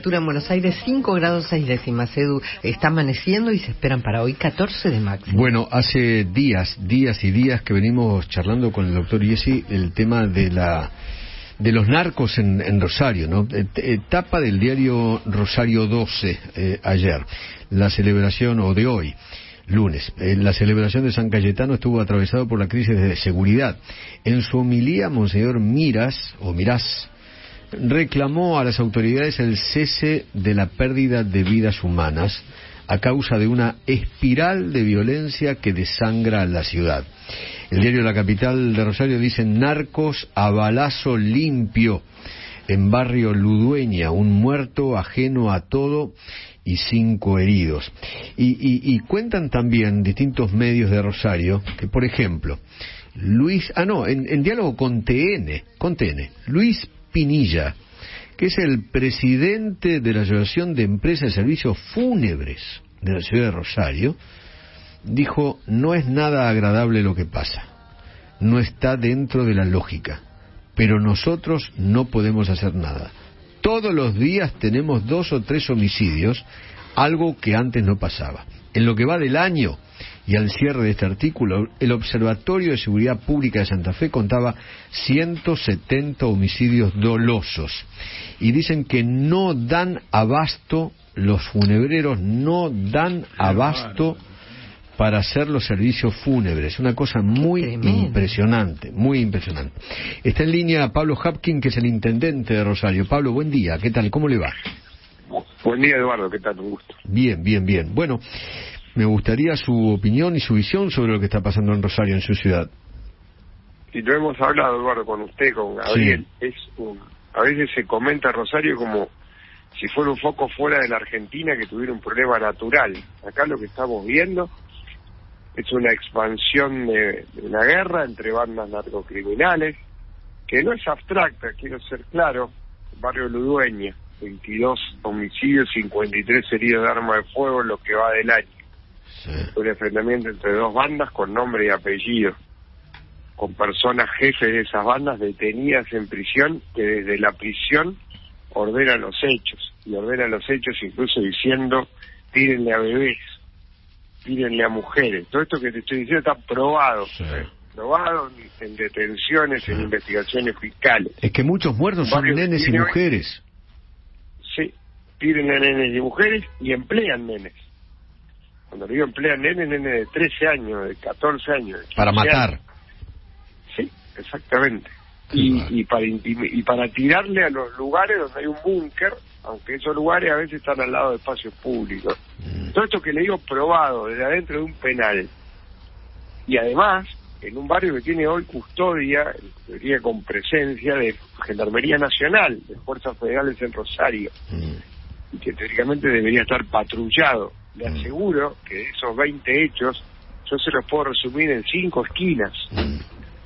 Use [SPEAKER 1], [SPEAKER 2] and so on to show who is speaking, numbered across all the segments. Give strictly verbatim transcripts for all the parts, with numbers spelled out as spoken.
[SPEAKER 1] temperatura en Buenos Aires, cinco grados seis décimas. Edu, está amaneciendo y se esperan para hoy catorce de máxima.
[SPEAKER 2] Bueno, hace días, días y días que venimos charlando con el doctor Iesi el tema de la de los narcos en, en Rosario, ¿no? Etapa del diario Rosario doce, eh, ayer, la celebración, o de hoy, lunes, eh, la celebración de San Cayetano estuvo atravesado por la crisis de seguridad. En su homilía, Monseñor Miras, o Mirás, reclamó a las autoridades el cese de la pérdida de vidas humanas a causa de una espiral de violencia que desangra la ciudad. El diario de la capital de Rosario dice: narcos a balazo limpio en barrio Ludueña, un muerto ajeno a todo y cinco heridos. Y, y, y cuentan también distintos medios de Rosario que, por ejemplo, Luis, ah no, en, en diálogo con T N, con T N, Luis Pinilla, que es el presidente de la Asociación de Empresas de Servicios Fúnebres de la ciudad de Rosario, dijo: no es nada agradable lo que pasa, no está dentro de la lógica, pero nosotros no podemos hacer nada. Todos los días tenemos dos o tres homicidios, algo que antes no pasaba. En lo que va del año, y al cierre de este artículo, el Observatorio de Seguridad Pública de Santa Fe contaba ciento setenta homicidios dolosos. Y dicen que no dan abasto, los funebreros no dan abasto para hacer los servicios fúnebres. Una cosa muy impresionante, muy impresionante. Está en línea Pablo Hapkin, que es el intendente de Rosario. Pablo, buen día, ¿qué tal? ¿Cómo le va?
[SPEAKER 3] Buen día, Eduardo, ¿qué tal? Un gusto.
[SPEAKER 2] Bien, bien, bien. Bueno, me gustaría su opinión y su visión sobre lo que está pasando en Rosario, en su ciudad.
[SPEAKER 3] Y lo hemos hablado, Eduardo, con usted, con Gabriel. Sí. Es un, a veces se comenta Rosario como si fuera un foco fuera de la Argentina que tuviera un problema natural. Acá lo que estamos viendo es una expansión de, de una guerra entre bandas narcocriminales, que no es abstracta, quiero ser claro. Barrio Ludueña, veintidós homicidios, cincuenta y tres heridos de arma de fuego en lo que va del año. Sí. Un enfrentamiento entre dos bandas con nombre y apellido, con personas jefes de esas bandas detenidas en prisión, que desde la prisión ordenan los hechos, y ordenan los hechos incluso diciendo: tírenle a bebés, tírenle a mujeres. Todo esto que te estoy diciendo está probado, sí. eh, probado en detenciones, sí. en investigaciones fiscales.
[SPEAKER 2] Es que muchos muertos son nenes y mujeres.
[SPEAKER 3] Sí, tírenle a nenes y mujeres y emplean nenes. Cuando digo emplean nenes, nenes de trece años, de catorce años. De
[SPEAKER 2] para matar.
[SPEAKER 3] Años. Sí, exactamente. Y, y, para y para tirarle a los lugares donde hay un búnker, aunque esos lugares a veces están al lado de espacios públicos. Mm. Todo esto que le digo probado desde adentro de un penal. Y además, en un barrio que tiene hoy custodia, teoría con presencia de Gendarmería Nacional, de Fuerzas Federales en Rosario, mm. y que teóricamente debería estar patrullado. Le aseguro que de esos veinte hechos, yo se los puedo resumir en cinco esquinas. Mm.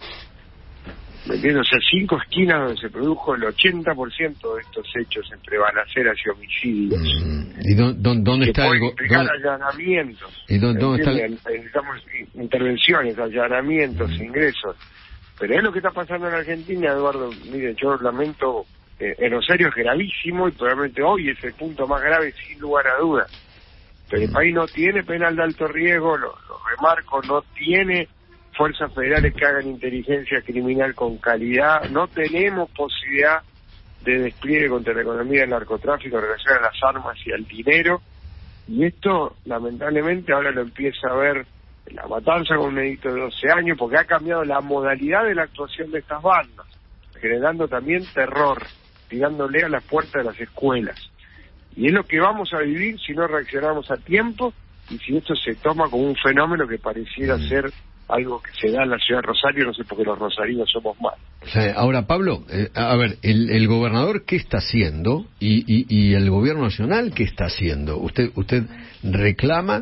[SPEAKER 3] ¿Me entiendes? O sea, cinco esquinas donde se produjo el ochenta por ciento de estos hechos entre balaceras y homicidios.
[SPEAKER 2] Mm. ¿Y dónde, dónde está el...
[SPEAKER 3] Dónde... allanamientos.
[SPEAKER 2] ¿Y dónde, dónde está el...
[SPEAKER 3] Necesitamos intervenciones, allanamientos, mm. ingresos. Pero es lo que está pasando en Argentina, Eduardo. Mire, yo lamento, eh, en Rosario es gravísimo y probablemente hoy es el punto más grave sin lugar a dudas. Pero el país no tiene penal de alto riesgo, lo, lo remarco, no tiene fuerzas federales que hagan inteligencia criminal con calidad, no tenemos posibilidad de despliegue contra la economía del narcotráfico en relación a las armas y al dinero, y esto lamentablemente ahora lo empieza a ver la matanza con un negrito de doce años, porque ha cambiado la modalidad de la actuación de estas bandas, generando también terror, tirándole a las puertas de las escuelas. Y es lo que vamos a vivir si no reaccionamos a tiempo y si esto se toma como un fenómeno que pareciera mm. ser algo que se da en la ciudad de Rosario, no sé por qué los rosarinos somos mal.
[SPEAKER 2] O sea, ahora, Pablo, eh, a ver, el, el gobernador, ¿qué está haciendo? Y, y, y el gobierno nacional, ¿qué está haciendo? ¿Usted usted reclama?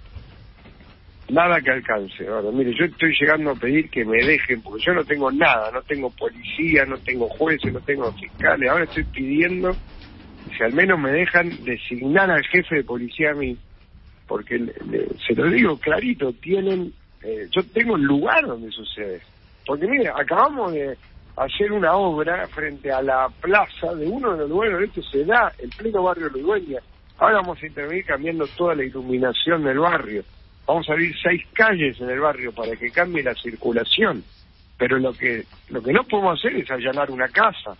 [SPEAKER 3] Nada que alcance. Ahora, mire, yo estoy llegando a pedir que me dejen, porque yo no tengo nada, no tengo policía, no tengo jueces, no tengo fiscales. Ahora estoy pidiendo si al menos me dejan designar al jefe de policía a mí, porque le, le, se lo digo clarito, tienen, eh, yo tengo el lugar donde sucede, porque mire, acabamos de, hacer una obra frente a la plaza de uno de los lugares donde esto se da, el pleno barrio Ludueña. Ahora vamos a intervenir cambiando toda la iluminación del barrio. Vamos a abrir seis calles en el barrio para que cambie la circulación. Pero lo que lo que no podemos hacer es allanar una casa,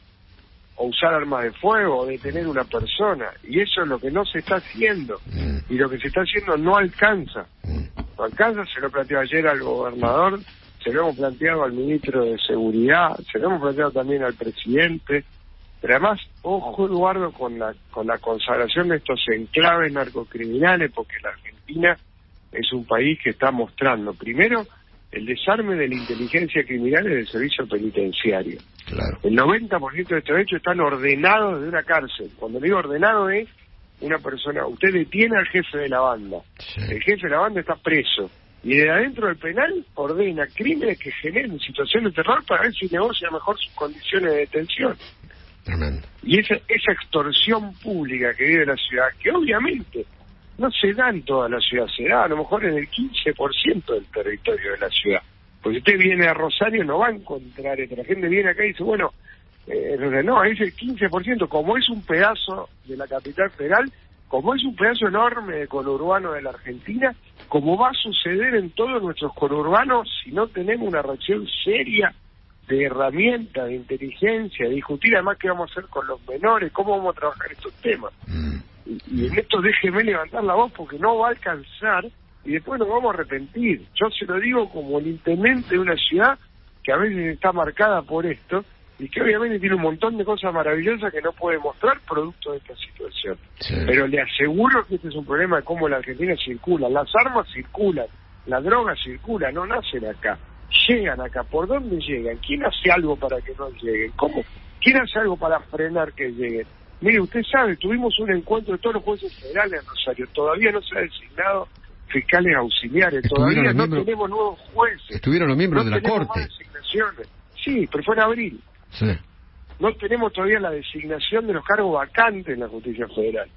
[SPEAKER 3] o usar armas de fuego, o detener una persona. Y eso es lo que no se está haciendo. Y lo que se está haciendo no alcanza. No alcanza, se lo planteó ayer al gobernador, se lo hemos planteado al ministro de Seguridad, se lo hemos planteado también al presidente. Pero además, ojo, Eduardo, con la, con la consagración de estos enclaves narcocriminales, porque la Argentina es un país que está mostrando, primero, el desarme de la inteligencia criminal en el servicio penitenciario.
[SPEAKER 2] Claro.
[SPEAKER 3] El noventa por ciento de estos hechos están ordenados de una cárcel. Cuando digo ordenado es una persona, usted detiene al jefe de la banda, sí. El jefe de la banda está preso, y de adentro del penal ordena crímenes que generen situaciones de terror para ver si negocia mejor sus condiciones de detención.
[SPEAKER 2] Tremendo.
[SPEAKER 3] Y esa, esa extorsión pública que vive la ciudad, que obviamente no se da en toda la ciudad, se da a lo mejor en el quince por ciento del territorio de la ciudad. Porque usted viene a Rosario, no va a encontrar esto. La gente viene acá y dice, bueno, eh, no, es el quince por ciento, como es un pedazo de la capital federal, como es un pedazo enorme de conurbano de la Argentina, como va a suceder en todos nuestros conurbanos si no tenemos una reacción seria de herramientas, de inteligencia, de discutir además qué vamos a hacer con los menores, cómo vamos a trabajar estos temas. Mm. Y, y en esto déjeme levantar la voz porque no va a alcanzar y después nos vamos a arrepentir. Yo se lo digo como el intendente de una ciudad que a veces está marcada por esto y que obviamente tiene un montón de cosas maravillosas que no puede mostrar producto de esta situación. Sí. Pero le aseguro que este es un problema de cómo la Argentina circula. Las armas circulan, la droga circula, no nacen acá. Llegan acá. ¿Por dónde llegan? ¿Quién hace algo para que no lleguen? ¿Cómo? ¿Quién hace algo para frenar que lleguen? Mire, usted sabe, tuvimos un encuentro de todos los jueces federales en Rosario. Todavía no se ha designado fiscales auxiliares. Todavía no miembros, tenemos nuevos jueces.
[SPEAKER 2] Estuvieron los miembros
[SPEAKER 3] no
[SPEAKER 2] de la Corte.
[SPEAKER 3] Designaciones. Sí, pero fue en abril.
[SPEAKER 2] Sí.
[SPEAKER 3] No tenemos todavía la designación de los cargos vacantes en la justicia federal.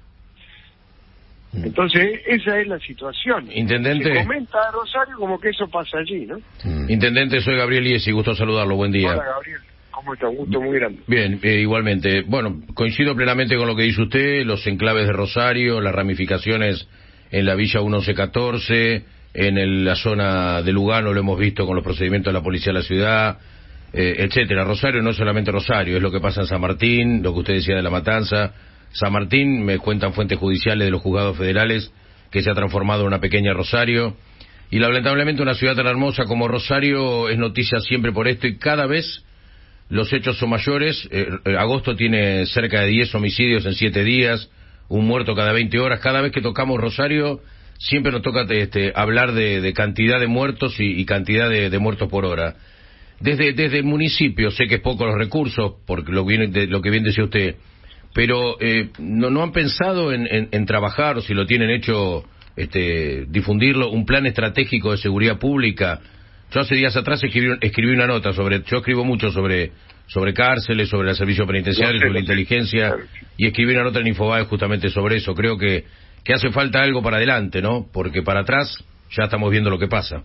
[SPEAKER 3] Entonces, esa es la situación.
[SPEAKER 4] Intendente.
[SPEAKER 3] Se comenta a Rosario como que eso pasa allí, ¿no?
[SPEAKER 4] Mm. Intendente, soy Gabriel Iesi, gusto saludarlo, buen día.
[SPEAKER 3] Hola, Gabriel. ¿Cómo está? Un gusto muy grande.
[SPEAKER 4] Bien, eh, igualmente. Bueno, coincido plenamente con lo que dice usted, los enclaves de Rosario, las ramificaciones en la Villa once catorce, en el, la zona de Lugano, lo hemos visto con los procedimientos de la policía de la ciudad, eh, etcétera. Rosario no es solamente Rosario, es lo que pasa en San Martín, lo que usted decía de la matanza. San Martín, me cuentan fuentes judiciales de los juzgados federales, que se ha transformado en una pequeña Rosario. Y lamentablemente una ciudad tan hermosa como Rosario es noticia siempre por esto, y cada vez los hechos son mayores. Eh, eh, agosto tiene cerca de diez homicidios en siete días, un muerto cada veinte horas. Cada vez que tocamos Rosario, siempre nos toca este, hablar de, de cantidad de muertos y, y cantidad de, de muertos por hora. Desde, desde el municipio, sé que es poco los recursos, porque lo, viene de, lo que bien decía usted, pero eh, no, no han pensado en, en, en trabajar, o si lo tienen hecho, este, difundirlo, un plan estratégico de seguridad pública. Yo hace días atrás escribí, escribí una nota sobre, yo escribo mucho sobre sobre cárceles, sobre el servicio penitenciario, sobre la inteligencia, y escribí una nota en Infobae justamente sobre eso. Creo que, que hace falta algo para adelante, ¿no? Porque para atrás ya estamos viendo lo que pasa.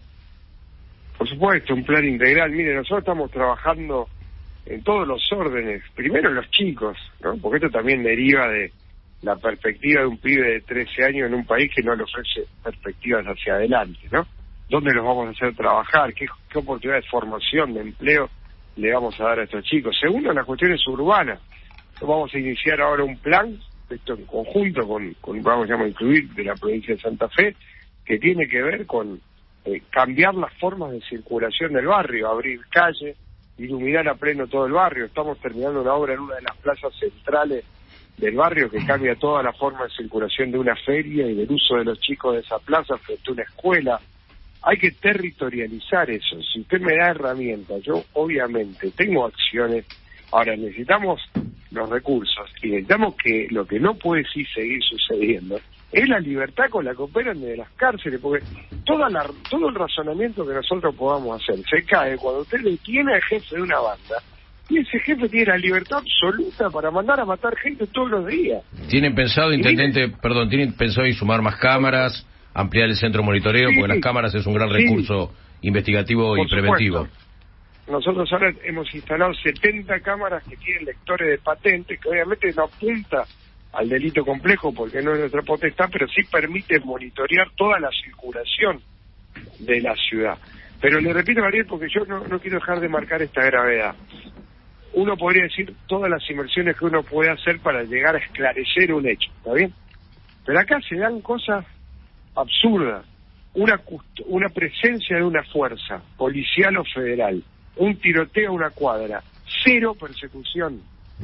[SPEAKER 3] Por supuesto, un plan integral. Mire, nosotros estamos trabajando en todos los órdenes, primero en los chicos, ¿no? Porque esto también deriva de la perspectiva de un pibe de trece años en un país que no le ofrece perspectivas hacia adelante, ¿no? ¿Dónde los vamos a hacer trabajar? ¿Qué, qué oportunidades de formación, de empleo le vamos a dar a estos chicos? Segundo, en las cuestiones urbanas. Vamos a iniciar ahora un plan, esto en conjunto con, con vamos a incluir de la provincia de Santa Fe, que tiene que ver con eh, cambiar las formas de circulación del barrio, abrir calles, iluminar a pleno todo el barrio. Estamos terminando una obra en una de las plazas centrales del barrio que cambia toda la forma de circulación de una feria y del uso de los chicos de esa plaza frente a una escuela. Hay que territorializar eso. Si usted me da herramientas, yo obviamente tengo acciones. Ahora necesitamos los recursos y necesitamos que lo que no puede sí seguir sucediendo es la libertad con la que operan de las cárceles, porque toda la, todo el razonamiento que nosotros podamos hacer se cae cuando usted detiene al jefe de una banda y ese jefe tiene la libertad absoluta para mandar a matar gente todos los días.
[SPEAKER 4] ¿Tienen pensado, intendente,
[SPEAKER 3] mire,
[SPEAKER 4] perdón, tienen pensado en sumar más cámaras, ampliar el centro monitoreo, sí, porque las cámaras es un gran sí, recurso investigativo y preventivo?
[SPEAKER 3] Supuesto. nosotros ahora hemos instalado setenta cámaras que tienen lectores de patentes, que obviamente no apunta al delito complejo porque no es nuestra potestad, pero sí permite monitorear toda la circulación de la ciudad. Pero le repito, Gabriel, porque yo no, no quiero dejar de marcar esta gravedad. Uno podría decir todas las inversiones que uno puede hacer para llegar a esclarecer un hecho, ¿está bien? Pero acá se dan cosas absurdas. Una, una presencia de una fuerza policial o federal, un tiroteo a una cuadra, cero persecución,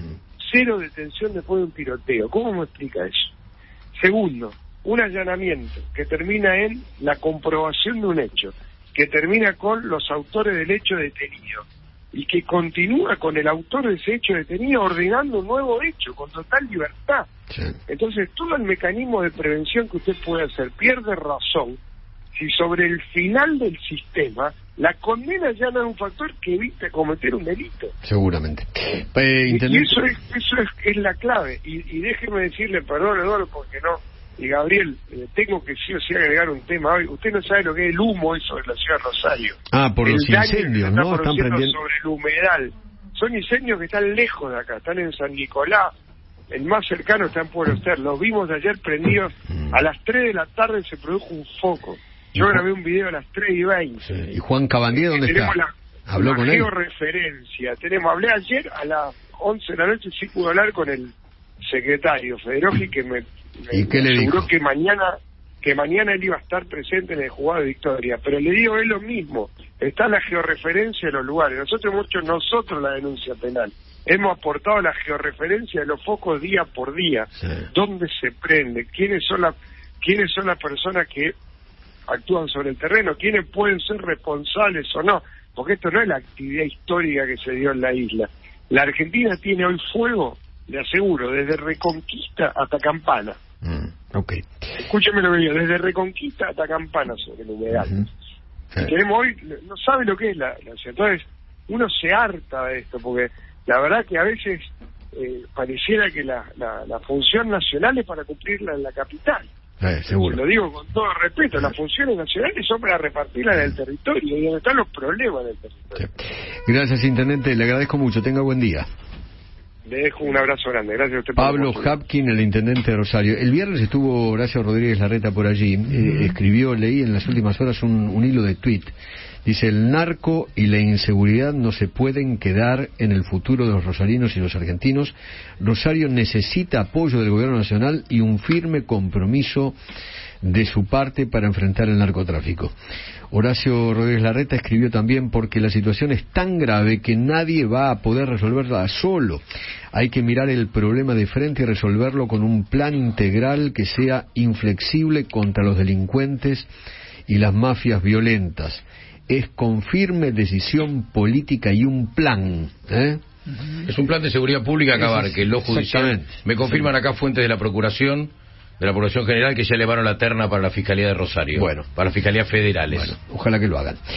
[SPEAKER 3] cero detención después de un tiroteo. ¿Cómo me explica eso? Segundo, un allanamiento que termina en la comprobación de un hecho, que termina con los autores del hecho detenido y que continúa con el autor de ese hecho detenido ordenando un nuevo hecho con total libertad. Sí. Entonces todo el mecanismo de prevención que usted puede hacer pierde razón si sobre el final del sistema la condena ya no es un factor que evite cometer un delito.
[SPEAKER 2] Seguramente.
[SPEAKER 3] Eh, y eso es, eso es, es la clave. Y, y déjeme decirle, perdón Eduardo, porque no, y Gabriel, eh, tengo que sí o sí agregar un tema hoy. Usted no sabe lo que es el humo eso de la ciudad de Rosario.
[SPEAKER 2] Ah, por
[SPEAKER 3] el
[SPEAKER 2] los incendios,
[SPEAKER 3] está
[SPEAKER 2] ¿no? Están prendiendo
[SPEAKER 3] sobre el humedal. Son incendios que están lejos de acá, están en San Nicolás. El más cercano está en Pueblo Ester. Los vimos ayer prendidos. A las tres de la tarde se produjo un foco. Yo grabé un video a las tres y veinte.
[SPEAKER 2] Sí. ¿Y Juan Cabandier dónde
[SPEAKER 3] tenemos
[SPEAKER 2] está?
[SPEAKER 3] La,
[SPEAKER 2] ¿Habló
[SPEAKER 3] la
[SPEAKER 2] con él?
[SPEAKER 3] georreferencia. Tenemos, hablé ayer a las once de la noche, sí pude hablar con el secretario Federoji, que me, me,
[SPEAKER 2] ¿Y qué
[SPEAKER 3] me
[SPEAKER 2] le
[SPEAKER 3] aseguró
[SPEAKER 2] dijo?
[SPEAKER 3] que mañana que mañana él iba a estar presente en el juzgado de Victoria. Pero le digo, es lo mismo. Está la georreferencia de los lugares. Nosotros hemos hecho nosotros la denuncia penal. Hemos aportado la georreferencia de los focos día por día. Sí. ¿Dónde se prende? ¿Quiénes son, la, quiénes son las personas que actúan sobre el terreno? ¿Quiénes pueden ser responsables o no? Porque esto no es la actividad histórica que se dio en la isla. La Argentina tiene hoy fuego, le aseguro, desde Reconquista hasta Campana.
[SPEAKER 2] Mm, ok.
[SPEAKER 3] Escúcheme lo que digo, desde Reconquista hasta Campana sobre el humedal. Uh-huh. Sí. Tenemos hoy, no sabe lo que es la, la... Entonces, uno se harta de esto, porque la verdad que a veces eh, pareciera que la, la, la función nacional es para cumplirla en la capital.
[SPEAKER 2] Eh, seguro.
[SPEAKER 3] Lo digo con todo respeto, las funciones nacionales son para repartirlas en el territorio y donde están los problemas del territorio.
[SPEAKER 2] Sí. Gracias, Intendente, le agradezco mucho, tenga buen día.
[SPEAKER 3] Le dejo un abrazo grande, gracias a usted.
[SPEAKER 2] Pablo Hapkin, el Intendente de Rosario. El viernes estuvo Horacio Rodríguez Larreta por allí, uh-huh. eh, escribió, leí en las últimas horas un, un hilo de tuit. Dice, el narco y la inseguridad no se pueden quedar en el futuro de los rosarinos y los argentinos. Rosario necesita apoyo del gobierno nacional y un firme compromiso de su parte para enfrentar el narcotráfico. Horacio Rodríguez Larreta escribió también, porque la situación es tan grave que nadie va a poder resolverla solo. Hay que mirar el problema de frente y resolverlo con un plan integral que sea inflexible contra los delincuentes y las mafias violentas. Es con firme decisión política y un plan, ¿eh?
[SPEAKER 4] Es un plan de seguridad pública acabar, es, que lo judicial... Me confirman acá fuentes de la Procuración, de la Procuración General, que ya elevaron la terna para la Fiscalía de Rosario.
[SPEAKER 2] Bueno.
[SPEAKER 4] Para las Fiscalías Federales.
[SPEAKER 2] Bueno, ojalá que lo hagan.